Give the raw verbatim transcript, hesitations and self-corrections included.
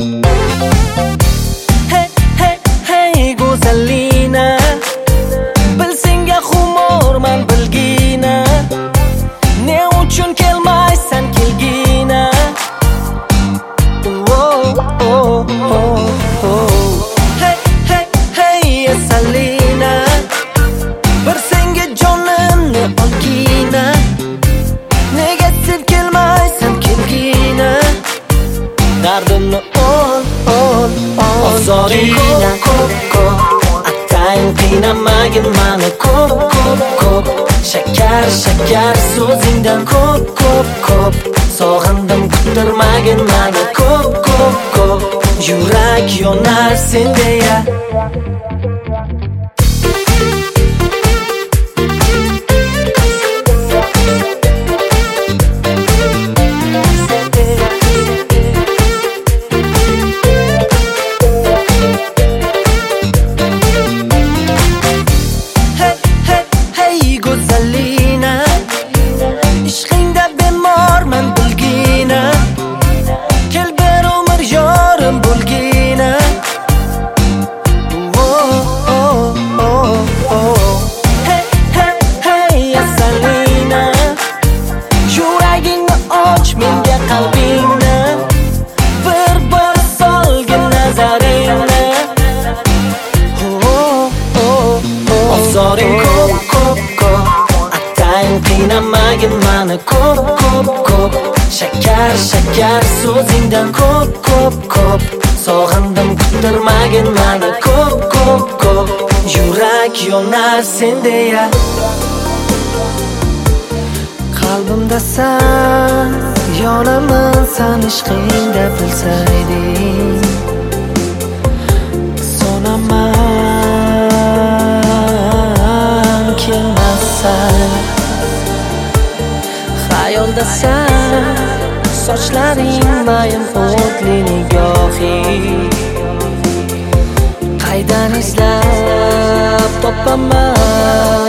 Hey hey hey go'zallina, bilsenga xumorman bilgina, ne uchun kelmaysan kelgina. Oh oh oh oh. Hey hey hey Salina, bir senga jonimni olgina, nega sen kelmaysan kelgina. Dardimni ol ol ol. Ozoring ko'p ko'p ko'p, atayin qiynamagin mani ko'p ko'p ko'p. Shakar shakar so'zingdan ko'p ko'p ko'p, sog'indim kuttirmagin mani ko'p ko'p ko'p. Yurak yonar sen deya. Go'zallina, ishqingda bemorman bilgina, kel bir umr yorim bo'lgina. Oh oh oh oh. Hey hey hey Salina, yuragingni och menga qalbingni, bir bir solgin nazaringni. Oh oh oh. Ozoring ko'p ko'p ko'p, qiynamagin mani ko'p ko'p ko'p. Shakar shakar so'zingdan ko'p ko'p ko'p, sog'indim kuttirmagin mani ko'p ko'p ko'p. Yurak yonar sen deya. Qalbimdasan, yonaman san ishqingda bilsayding. Sonaman kelmassan, xayoldasan, sochlaring mayin o'tli nigohing. Qaydan izlab topaman